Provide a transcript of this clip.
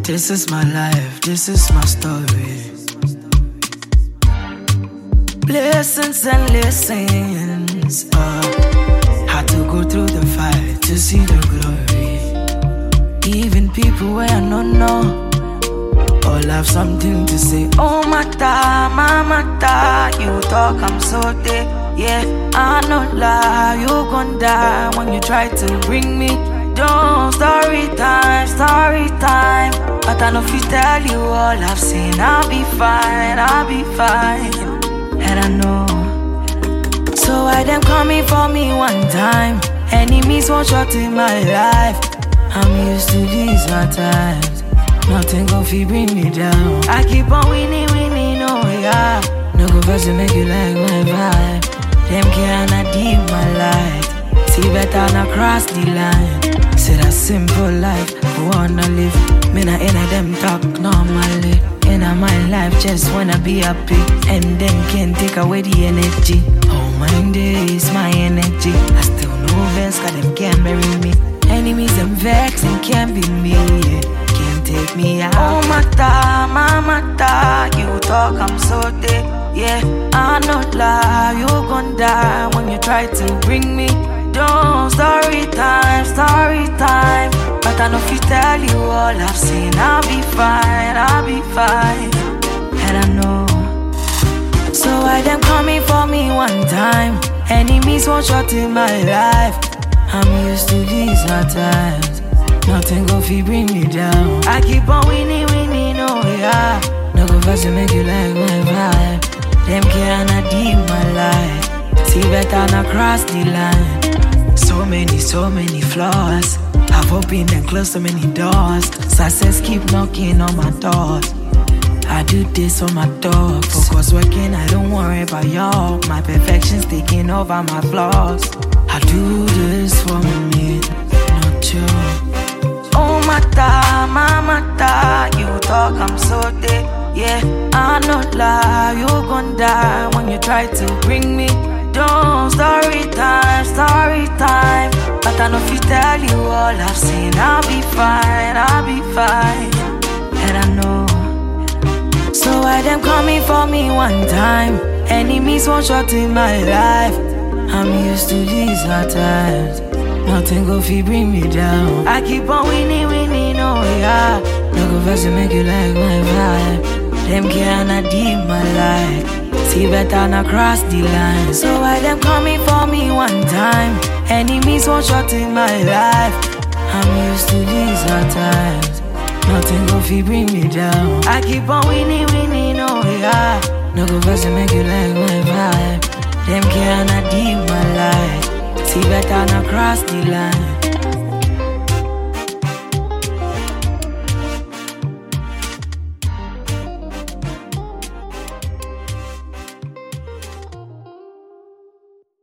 This is my life, this is my story. Blessings and lessons. Had to go through the fight to see the glory. Even people where I don't know all have something to say. Oh mata, you talk I'm so dead. Yeah, I know lie, you gon' die when you try to bring me down. Story time. But I know if you tell you all I've seen, I'll be fine. And I know. So why them coming for me one time? Enemies won't shut in my life. I'm used to these hard times. Nothing gon' fi bring me down. I keep on winning, oh yeah. No go first to make you like my vibe. Them cannot dim my light. See better not cross the line. Say that simple life, I wanna live. Me not in a them talk normally. In my life, just wanna be happy. And them can't take away the energy. Oh my days, my energy. I still know best, cause them can't marry me. Enemies, them vex and can't be me. Can't take me out. Oh mata, you talk I'm so dead. Yeah, I know lie, you gon' die when you try to bring me down. Story time. But I know if you tell you all I've seen, I'll be fine. And I know. So why them coming for me one time? Enemies won't shut in my life. I'm used to these hard times. Nothing gon' fi bring me down. I keep on winning, oh yeah. No go first to make you like my vibe. Them cannot dim my light. See better not cross the line. So many flaws. I've opened and closed so many doors. Success keep knocking on my doors. I do this on my dog. Focus working, I don't worry about y'all. My perfection's taking over my flaws. I do this for me, not you. Oh mata, you talk I'm so dead. Yeah, I know lie, you gon' die when you try to bring me down. Story time. But I know if you tell you all I've seen, I'll be fine. And I know. So why them coming for me one time? Enemies won't shut in my life. I'm used to these hard times. Nothing go fi bring me down. I keep on winning, oh yeah. No go first to make you like my vibe. Them cannot dim my light. See better not cross the line. So why them coming for me one time? Enemies won't shut in my life. I'm used to these hard times. Nothing go fi bring me down. I keep on winning, oh yeah. No go first to make you like my vibe. Them cannot dim my light. See better not cross the line.